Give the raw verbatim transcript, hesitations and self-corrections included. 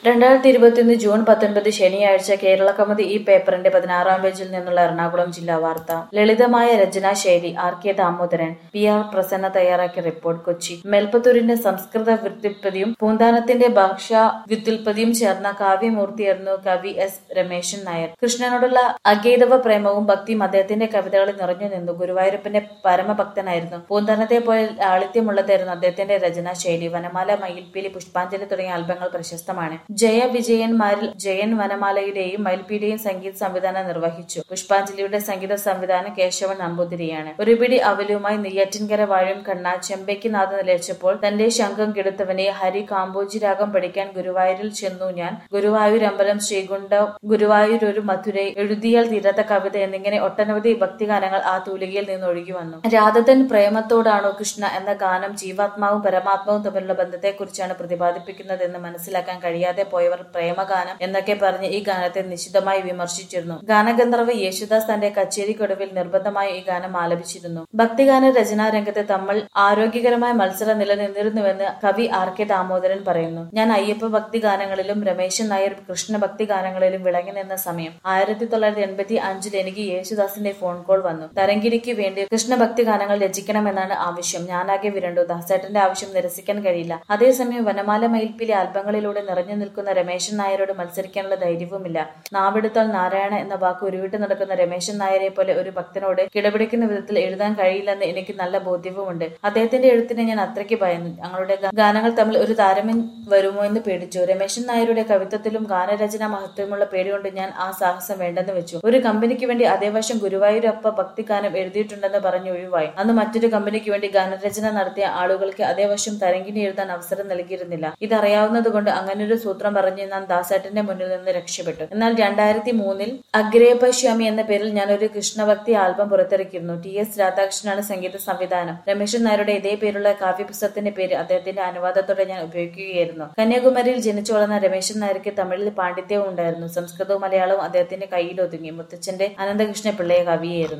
രണ്ടായിരത്തി ഇരുപത്തിയൊന്ന് ജൂൺ പത്തൊൻപത് ശനിയാഴ്ച കേരളകൗമുദി ഈ പേപ്പറിന്റെ പതിനാറാം പേജിൽ നിന്നുള്ള എറണാകുളം ജില്ലാ വാർത്ത. ലളിതമായ രചനാശൈലി R K Damodaran, P R Prasanna തയ്യാറാക്കിയ റിപ്പോർട്ട്. കൊച്ചി. മേൽപ്പത്തൂരിന്റെ സംസ്കൃത വ്യുത്പത്തിയും പൂന്താനത്തിന്റെ ഭാഷാ വ്യുത്പത്തിയും ചേർന്ന കാവ്യമൂർത്തിയായിരുന്നു കവി എസ് രമേശൻ നായർ. കൃഷ്ണനോടുള്ള അഗൈതവ പ്രേമവും ഭക്തിയും അദ്ദേഹത്തിന്റെ കവിതകളിൽ നിറഞ്ഞു നിന്നു. ഗുരുവായൂരപ്പന്റെ പരമഭക്തനായിരുന്നു. പൂന്താനത്തെ പോലെ ലാളിത്യമുള്ളതായിരുന്നു അദ്ദേഹത്തിന്റെ രചനാശൈലി. വനമാല, മയിൽപ്പീലി, പുഷ്പാഞ്ജലി തുടങ്ങിയ ആൽബങ്ങൾ പ്രശസ്തമാണ്. ജയ വിജയന്മാരിൽ ജയൻ വനമാലയുടെയും മയിൽപ്പീലിയും സംഗീത സംവിധാനം നിർവഹിച്ചു. പുഷ്പാഞ്ജലിയുടെ സംഗീത സംവിധാനം കേശവൻ നമ്പൂതിരിയാണ്. ഒരു പിടി അവലുമായി നെയ്യാറ്റിൻകര വാഴും കണ്ണ ചെമ്പയ്ക്ക് നാഥ നിലച്ചപ്പോൾ തന്റെ ശംഖം കെടുത്തവനെ ഹരി കാമ്പോജി രാഗം പഠിക്കാൻ ഗുരുവായൂരിൽ ചെന്നു ഞാൻ, ഗുരുവായൂർ അമ്പലം, ശ്രീകുണ്ഡം, ഗുരുവായൂർ ഒരു മധുരൈ, എഴുതിയാൽ തീരാത്ത കവിത എന്നിങ്ങനെ ഒട്ടനവധി ഭക്തിഗാനങ്ങൾ ആ തൂലികയിൽ നിന്ന് ഒഴുകി വന്നു. രാധതൻ പ്രേമത്തോടാണോ കൃഷ്ണ എന്ന ഗാനം ജീവാത്മാവും പരമാത്മാവും തമ്മിലുള്ള ബന്ധത്തെക്കുറിച്ചാണ് പ്രതിപാദിപ്പിക്കുന്നതെന്ന് മനസ്സിലാക്കാൻ കഴിയാതെ പോയവർ പ്രേമഗാനം എന്നൊക്കെ പറഞ്ഞ് ഈ ഗാനത്തെ നിശിതമായി വിമർശിച്ചിരുന്നു. ഗാനഗന്ധർവ് യേശുദാസ് തന്റെ കച്ചേരിക്കൊടുവിൽ നിർബന്ധമായി ഈ ഗാനം ആലപിച്ചിരുന്നു. ഭക്തിഗാന രചനാ രംഗത്ത് തമ്മിൽ ആരോഗ്യകരമായ മത്സരം നിലനിന്നിരുന്നുവെന്ന് കവി ആർ കെ ദാമോദരൻ പറയുന്നു. ഞാൻ അയ്യപ്പ ഭക്തി ഗാനങ്ങളിലും രമേശൻ നായർ കൃഷ്ണ ഭക്തി ഗാനങ്ങളിലും വിളങ്ങി നിന്ന സമയം ആയിരത്തി തൊള്ളായിരത്തി എൺപത്തി അഞ്ചിൽ എനിക്ക് യേശുദാസിന്റെ ഫോൺ കോൾ വന്നു. തരംഗിണിക്ക് വേണ്ടി കൃഷ്ണഭക്തി ഗാനങ്ങൾ രചിക്കണമെന്നാണ് ആവശ്യം. ഞാനാകെ വിരണ്ടു. ദാസേട്ടന്റെ ആവശ്യം നിരസിക്കാൻ കഴിയില്ല. അതേസമയം വനമാല, മയിൽപ്പീലി ആൽബങ്ങളിലൂടെ നിറഞ്ഞു നിൽക്കുന്ന രമേശൻ നായരോട് മത്സരിക്കാനുള്ള ധൈര്യവുമില്ല. നാവെടുത്താൽ നാരായണ എന്ന വാക്ക് ഉരുവിട്ട് നടക്കുന്ന രമേശൻ നായരെ പോലെ ഒരു ഭക്തനോട് കിടപിടിക്കുന്ന വിധത്തിൽ എഴുതാൻ കഴിയില്ലെന്ന് എനിക്ക് നല്ല ബോധ്യവുമുണ്ട്. അദ്ദേഹത്തിന്റെ എഴുത്തിനെ ഞാൻ അത്രയ്ക്ക് ഭയന്നു. ഞങ്ങളുടെ ഗാനങ്ങൾ തമ്മിൽ ഒരു താരമ്യം വരുമോ എന്ന് പേടിച്ചു. രമേശൻ നായരുടെ കവിത്വത്തിലും ഗാനരചനാ മഹത്വമുള്ള പേടികൊണ്ട് ഞാൻ ആ സാഹസം വേണ്ടെന്ന് വെച്ചു. ഒരു കമ്പനിക്ക് വേണ്ടി അതേ വർഷം ഗുരുവായൂരപ്പ ഭക്തിഗാനം എഴുതിയിട്ടുണ്ടെന്ന് പറഞ്ഞ് ഒഴിവായി. അന്ന് മറ്റൊരു കമ്പനിക്ക് വേണ്ടി ഗാനരചന നടത്തിയ ആളുകൾക്ക് അതേ വർഷം തരംഗിണി എഴുതാൻ അവസരം നൽകിയിരുന്നില്ല. ഇതറിയാവുന്നതുകൊണ്ട് അങ്ങനൊരു സൂത്രം പറഞ്ഞ് ഞാൻ ദാസേട്ടന്റെ മുന്നിൽ നിന്ന് രക്ഷപ്പെട്ടു. എന്നാൽ രണ്ടായിരത്തി മൂന്നിൽ അഗ്രേപശ്യാമി എന്ന പേരിൽ ഞാൻ ഒരു കൃഷ്ണഭക്തി ആൽബം പുറത്തിറക്കിയിരുന്നു. ടി എസ് രാധാകൃഷ്ണനാണ് സംഗീത സംവിധാനം. രമേശൻ നായരുടെ ഇതേ പേരുള്ള കാവ്യപുസ്തകത്തിന്റെ പേര് അദ്ദേഹത്തിന്റെ അനുവാദത്തോടെ ഞാൻ ഉപയോഗിക്കുകയായിരുന്നു. കന്യാകുമാരിയിൽ ജനിച്ചു വളർന്ന രമേശൻ നായർക്ക് തമിഴിൽ പാണ്ഡിത്യവും ഉണ്ടായിരുന്നു. സംസ്കൃതവും മലയാളവും അദ്ദേഹത്തിന്റെ കയ്യിൽ ഒതുങ്ങി. മുത്തച്ഛന്റെ അനന്തകൃഷ്ണ പിള്ളയെ കവിയായിരുന്നു.